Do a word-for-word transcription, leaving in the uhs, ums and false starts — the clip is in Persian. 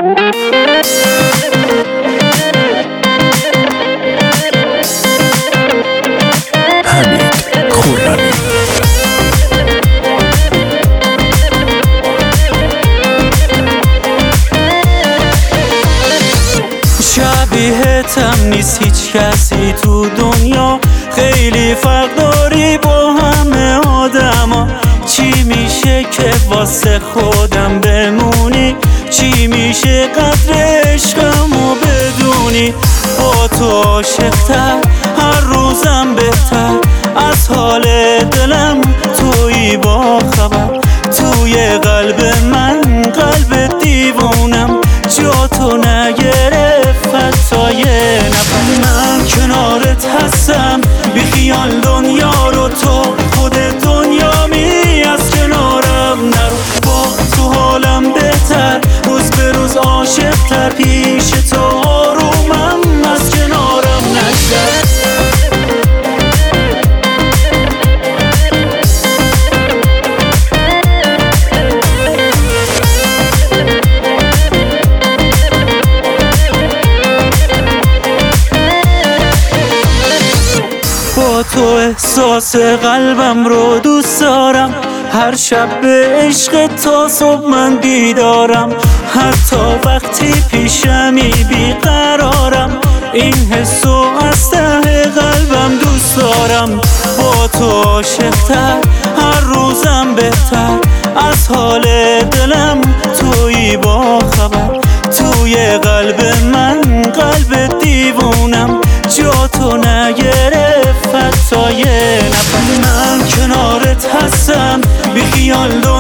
شبیهتم نیست هیچ کسی تو دنیا، خیلی فرق داری با همه آدما. چی میشه که واسه خودم بمونی؟ چی میشه قدر عشقمو بدونی؟ با تو عاشق‌تر هر روزم بهتر، از حال دلم تویی با خبر. توی قلب من قلب دیوونم، جا تو نگرفت حتی یه نفر. من کنارت هستم بی خیال دنیا رو، تو خود دنیا می از کنارم نرو. با تو حالم بهتر، روز به روز عاشق‌تر، پیش تو آرومم از کنارم نگذر. با تو احساس قلبم رو دوست دارم، هر شب به عشق تا صبح من بیدارم. حتی وقتی پیشمی بیقرارم، این حسو از ته قلبم دوست دارم. با تو عاشق‌تر هر روزم بهتر، از حال دلم تویی با خبر. توی قلب من قلب دیوونم، جا تو نگرفت حتی یه نفر. من کنارت هستم بی خیال